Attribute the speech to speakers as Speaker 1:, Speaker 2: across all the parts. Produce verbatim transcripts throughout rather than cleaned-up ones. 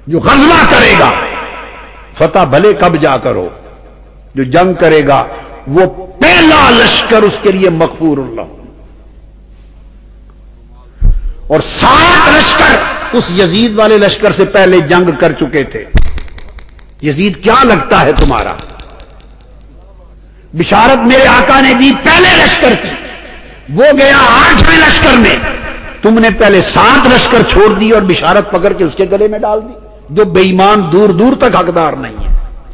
Speaker 1: جو غزوہ کرے گا فتح بھلے کب جا کرو، جو جنگ کرے گا وہ پہلا لشکر اس کے لیے مغفور اللہ، اور سات لشکر اس یزید والے لشکر سے پہلے جنگ کر چکے تھے۔ یزید کیا لگتا ہے تمہارا؟ بشارت میرے آقا نے دی پہلے لشکر کی، وہ گیا آٹھویں لشکر میں، تم نے پہلے سات لشکر چھوڑ دی اور بشارت پکڑ کے اس کے گلے میں ڈال دی، جو بے ایمان دور دور تک حقدار نہیں ہے،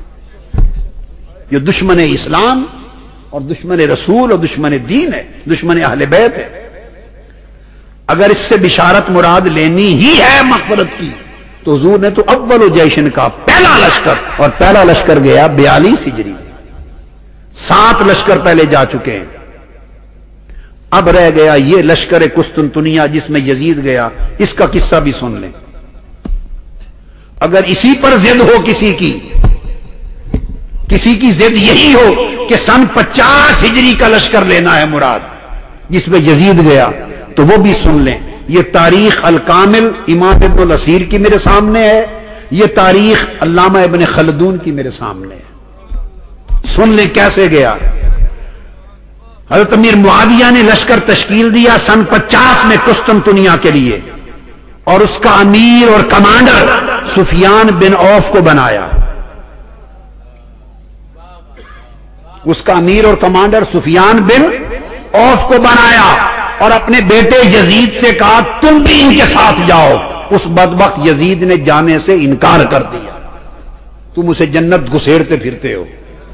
Speaker 1: جو دشمن اسلام اور دشمن رسول اور دشمن دین ہے، دشمن اہل بیت ہے۔ اگر اس سے بشارت مراد لینی ہی ہے مغفرت کی تو حضور نے تو اول و جیشن کا پہلا لشکر، اور پہلا لشکر گیا بیالیس ہجری میں، سات لشکر پہلے جا چکے ہیں، اب رہ گیا یہ لشکر قسطنطنیہ جس میں یزید گیا، اس کا قصہ بھی سن لیں۔ اگر اسی پر ضد ہو کسی کی کسی کی ضد یہی ہو کہ سن پچاس ہجری کا لشکر لینا ہے مراد جس میں یزید گیا، تو وہ بھی سن لیں۔ یہ تاریخ الکامل امام ابن الاسیر کی میرے سامنے ہے، یہ تاریخ علامہ ابن خلدون کی میرے سامنے ہے، سن لیں کیسے گیا۔ حضرت امیر معاویہ نے لشکر تشکیل دیا سن پچاس میں قسطنطنیہ کے لیے، اور اس کا امیر اور کمانڈر سفیان بن عوف کو بنایا، اس کا امیر اور کمانڈر سفیان بن عوف کو بنایا، اور اپنے بیٹے یزید سے کہا تم بھی ان کے ساتھ جاؤ۔ اس بدبخت یزید نے جانے سے انکار کر دیا، تم اسے جنت گھسیڑتے پھرتے ہو۔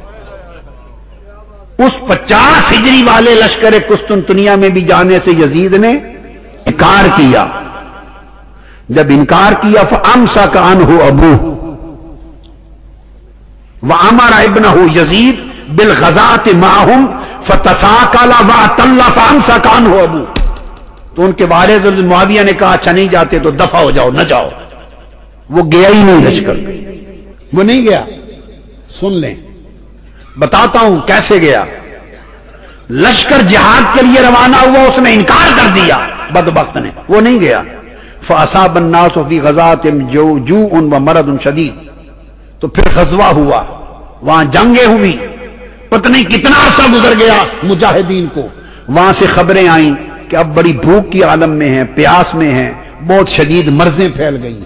Speaker 1: اس پچاس ہجری والے لشکر قسطنطنیہ میں بھی جانے سے یزید نے انکار کیا۔ جب انکار کیا فَأَمْسَكَ عَنْهُ أَبُوهُ وَأَمَرَ ابْنَهُ يَزِيدَ بِالْغَزَاةِ مَعَهُمْ فَتَسَاقَلَ وَأَطَلَّ فَأَمْسَكَ عَنْهُ أَبُوهُ، تو ان کے والد معاویہ نے کہا اچھا نہیں جاتے تو دفع ہو جاؤ، نہ جاؤ۔ وہ گیا ہی نہیں لشکر، وہ نہیں گیا۔ سن لیں، بتاتا ہوں کیسے گیا۔ لشکر جہاد کے لیے روانہ ہوا، اس نے انکار کر دیا بدبخت نے، وہ نہیں گیا۔ فَأَصَابَ النَّاسُ فِي غَزَاتِهِمْ جُوعٌ وَمَرَضٌ شَدِيدٌ، تو پھر غزوہ ہوا، وہاں جنگیں ہوئی، پتہ نہیں کتنا عرصہ گزر گیا مجاہدین کو، وہاں سے خبریں آئیں کہ اب بڑی بھوک کی عالم میں ہیں، پیاس میں ہیں، بہت شدید مرضیں پھیل گئی۔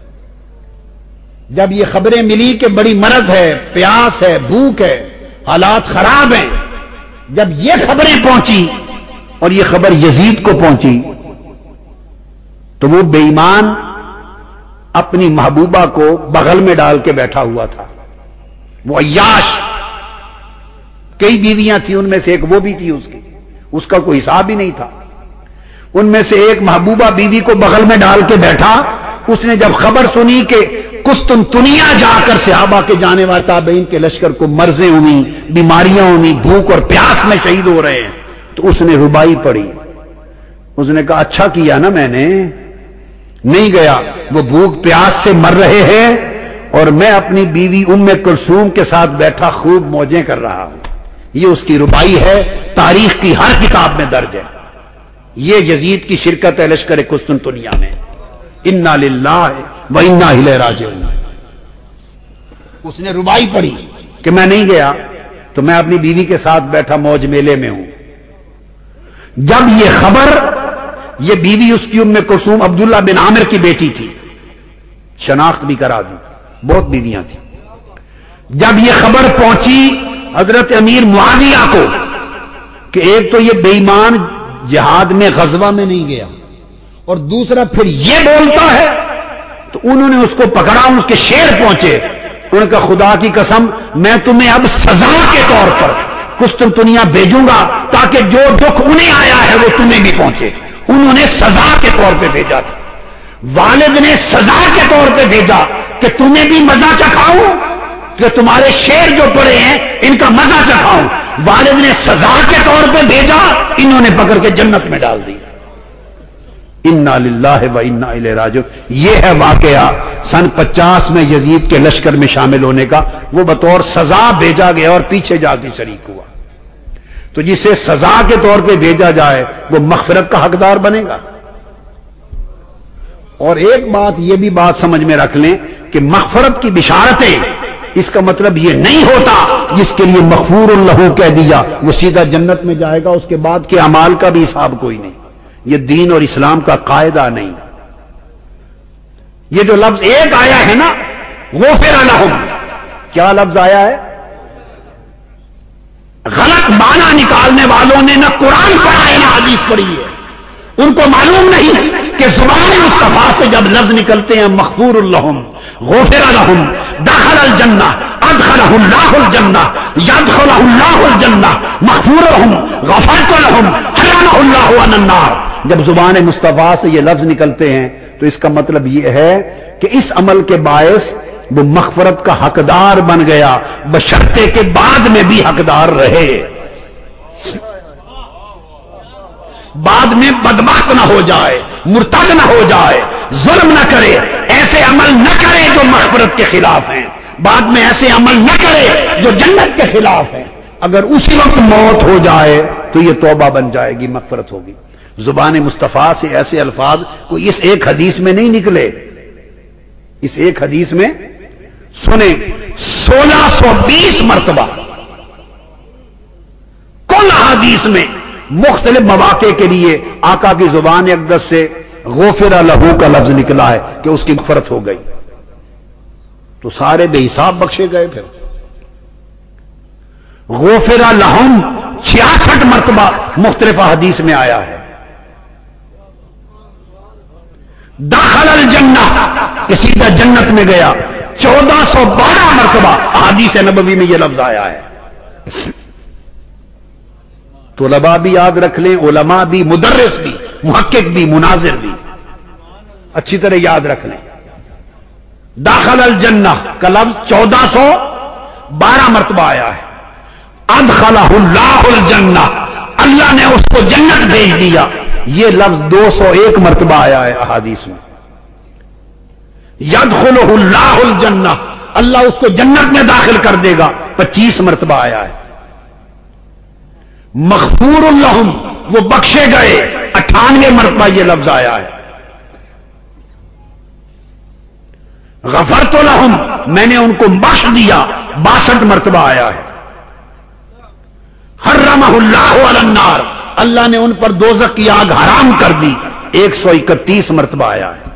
Speaker 1: جب یہ خبریں ملی کہ بڑی مرض ہے، پیاس ہے، بھوک ہے، حالات خراب ہیں، جب یہ خبریں پہنچی اور یہ خبر یزید کو پہنچی تو وہ بے ایمان اپنی محبوبہ کو بغل میں ڈال کے بیٹھا ہوا تھا، وہ عیاش، کئی بیویاں تھیں، ان میں سے ایک وہ بھی تھی، اس کی اس کا کوئی حساب ہی نہیں تھا، ان میں سے ایک محبوبہ بیوی کو بغل میں ڈال کے بیٹھا۔ اس نے جب خبر سنی کہ قسطنطنیہ جا کر صحابہ کے جانے والے تابعین کے لشکر کو مرضیں ہوئی، بیماریاں ہوئی، بھوک اور پیاس میں شہید ہو رہے ہیں، تو اس نے ربائی پڑھی، اس نے کہا اچھا کیا نا میں نے نہیں گیا، وہ بھوک پیاس سے مر رہے ہیں اور میں اپنی بیوی ام کلثوم کے ساتھ بیٹھا خوب موجیں کر رہا ہوں۔ یہ اس کی ربائی ہے، تاریخ کی ہر کتاب میں درج ہے۔ یہ یزید کی شرکت ہے لشکر قسطنطنیہ میں۔ انا للہ و انا الیہ راجعون۔ اس نے ربائی پڑھی کہ میں نہیں گیا تو میں اپنی بیوی کے ساتھ بیٹھا موج میلے میں ہوں۔ جب یہ خبر، یہ بیوی اس کی ام کلثوم عبداللہ بن عامر کی بیٹی تھی، شناخت بھی کرا دی، بہت بیویاں تھیں۔ جب یہ خبر پہنچی حضرت امیر معاویہ کو کہ ایک تو یہ بے ایمان جہاد میں غزوہ میں نہیں گیا اور دوسرا پھر یہ بولتا ہے، تو انہوں نے اس کو پکڑا، اس کے شیر پہنچے، انہوں نے کہا خدا کی قسم میں تمہیں اب سزا کے طور پر قسطنطنیہ بھیجوں گا تاکہ جو دکھ انہیں آیا ہے وہ تمہیں بھی پہنچے۔ انہوں نے سزا کے طور پہ بھیجا تھا، والد نے سزا کے طور پہ بھیجا کہ تمہیں بھی مزہ چکھاؤں، کہ تمہارے شیر جو پڑے ہیں ان کا مزہ چکھاؤں۔ والد نے سزا کے طور پہ بھیجا، انہوں نے پکڑ کے جنت میں ڈال دیا۔ انا للہ و انا الیہ راجعون۔ یہ ہے واقعہ سن پچاس میں یزید کے لشکر میں شامل ہونے کا، وہ بطور سزا بھیجا گیا اور پیچھے جا کے شریک ہوا۔ تو جسے سزا کے طور پہ بھیجا جائے وہ مغفرت کا حقدار بنے گا۔ اور ایک بات یہ بھی بات سمجھ میں رکھ لیں کہ مغفرت کی بشارتیں، اس کا مطلب یہ نہیں ہوتا جس کے لیے مغفور لہ کہہ دیا وہ سیدھا جنت میں جائے گا، اس کے بعد کے اعمال کا بھی حساب کوئی نہیں. یہ دین اور اسلام کا قاعدہ نہیں. یہ جو لفظ ایک آیا ہے نا غفر لہم، کیا لفظ آیا ہے؟ غلط معنی نکالنے والوں نے نہ قرآن پڑھا ہے نہ حدیث پڑھی ہے. ان کو معلوم نہیں کہ زبان مصطفیٰ سے جب لفظ نکلتے ہیں مغفور لہم، غفر لہم، دخل الجنہ، ادخلہ اللہ الجنہ، یدخلہ اللہ الجنہ، مغفور لہم، غفرت لہم، حرمہ اللہ عن النار، جب زبان مصطفیٰ سے یہ لفظ نکلتے ہیں تو اس کا مطلب یہ ہے کہ اس عمل کے باعث وہ مغفرت کا حقدار بن گیا، بشرطے کے بعد میں بھی حقدار رہے، بعد میں بدبخت نہ ہو جائے، مرتد نہ ہو جائے، ظلم نہ کرے، ایسے عمل نہ کرے جو مغفرت کے خلاف ہیں، بعد میں ایسے عمل نہ کرے جو جنت کے خلاف ہیں. اگر اسی وقت موت ہو جائے تو یہ توبہ بن جائے گی، مغفرت ہوگی. زبان مصطفیٰ سے ایسے الفاظ کوئی اس ایک حدیث میں نہیں نکلے. اس ایک حدیث میں سنیں سولہ سو بیس مرتبہ کل حدیث میں مختلف مواقع کے لیے آقا کی زبان اقدس سے غفر لہو کا لفظ نکلا ہے کہ اس کی مغفرت ہو گئی. تو سارے بے حساب بخشے گئے. پھر غفر لہم چھیاسٹھ مرتبہ مختلف حدیث میں آیا ہے. داخل الجنہ کہ سیدھا جنت میں گیا، چودہ سو بارہ مرتبہ حدیث نبوی میں یہ لفظ آیا ہے. طلباء بھی یاد رکھ لیں، علماء بھی، مدرس بھی، محقق بھی، مناظر بھی اچھی طرح یاد رکھ لیں. داخل الجنہ کا لفظ چودہ سو بارہ مرتبہ آیا ہے. ادخلہ اللہ الجنہ، اللہ نے اس کو جنت بھیج دیا، یہ لفظ دو سو ایک مرتبہ آیا ہے احادیث میں. یدخلہ اللہ الجنہ، اللہ اس کو جنت میں داخل کر دے گا، پچیس مرتبہ آیا ہے. مغفور لہم، وہ بخشے گئے، اٹھانوے مرتبہ یہ لفظ آیا ہے. غفرت لہم، میں نے ان کو بخش دیا، باسٹھ مرتبہ آیا ہے. حرمہ اللہ علی النار، اللہ نے ان پر دوزخ کی آگ حرام کر دی، ایک سو اکتیس مرتبہ آیا ہے.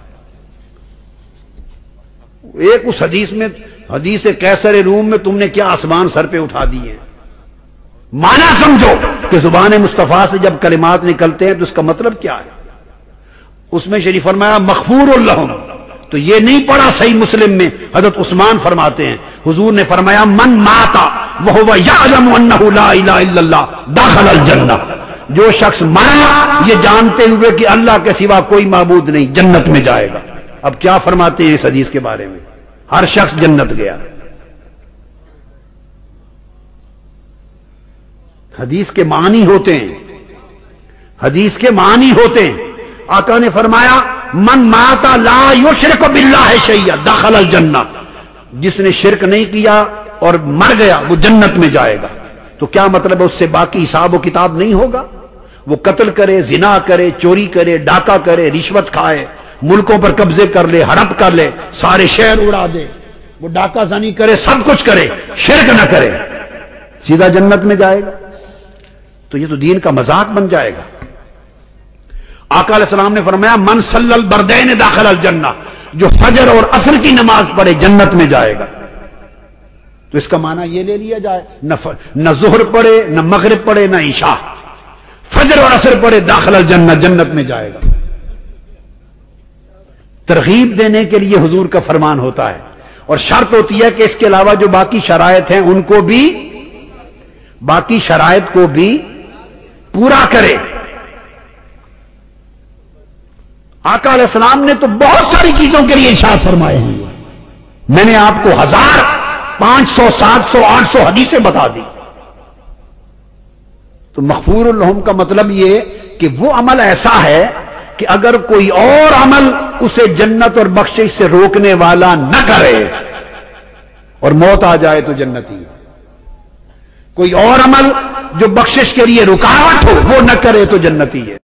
Speaker 1: ایک اس حدیث میں، حدیث قیصر روم میں تم نے کیا آسمان سر پہ اٹھا دیے. معنی سمجھو کہ زبان مصطفیٰ سے جب کلمات نکلتے ہیں تو اس کا مطلب کیا ہے. اس میں شریف فرمایا مغفور لہم، تو یہ نہیں پڑھا صحیح مسلم میں. حضرت عثمان فرماتے ہیں حضور نے فرمایا من ماتا وہو یعلم انہ لا الہ الا اللہ دخل الجنہ، جو شخص مرا یہ جانتے ہوئے کہ اللہ کے سوا کوئی معبود نہیں، جنت میں جائے گا. اب کیا فرماتے ہیں اس حدیث کے بارے میں؟ ہر شخص جنت گیا. حدیث کے معنی ہوتے ہیں، حدیث کے معنی ہوتے ہیں. آقا نے فرمایا من ماتا لا یشرک باللہ شیئا دخل الجنہ، جس نے شرک نہیں کیا اور مر گیا وہ جنت میں جائے گا. تو کیا مطلب ہے؟ اس سے باقی حساب و کتاب نہیں ہوگا. وہ قتل کرے، زنا کرے، چوری کرے، ڈاکہ کرے، رشوت کھائے، ملکوں پر قبضے کر لے، ہڑپ کر لے، سارے شہر اڑا دے، وہ ڈاکہ زنی کرے، سب کچھ کرے، شرک نہ کرے، سیدھا جنت میں جائے گا. تو یہ تو دین کا مذاق بن جائے گا. آقا علیہ السلام نے فرمایا من صلی البردین داخل الجنہ، جو فجر اور عصر کی نماز پڑھے جنت میں جائے گا. تو اس کا معنی یہ لے لیا جائے نہ ظہر پڑھے نہ مغرب پڑھے نہ عشاء، فجر اور عصر پڑھے داخل الجنہ، جنت میں جائے گا. ترغیب دینے کے لیے حضور کا فرمان ہوتا ہے، اور شرط ہوتی ہے کہ اس کے علاوہ جو باقی شرائط ہیں ان کو بھی، باقی شرائط کو بھی پورا کرے. آقا علیہ السلام نے تو بہت ساری چیزوں کے لیے ارشاد فرمائے ہیں. میں نے آپ کو ہزار، پانچ سو، سات سو، آٹھ سو حدیثیں بتا دی. تو مغفور لہم کا مطلب یہ کہ وہ عمل ایسا ہے کہ اگر کوئی اور عمل اسے جنت اور بخشش سے روکنے والا نہ کرے اور موت آ جائے تو جنتی ہے. کوئی اور عمل جو بخشش کے لیے رکاوٹ ہو وہ نہ کرے تو جنتی ہے.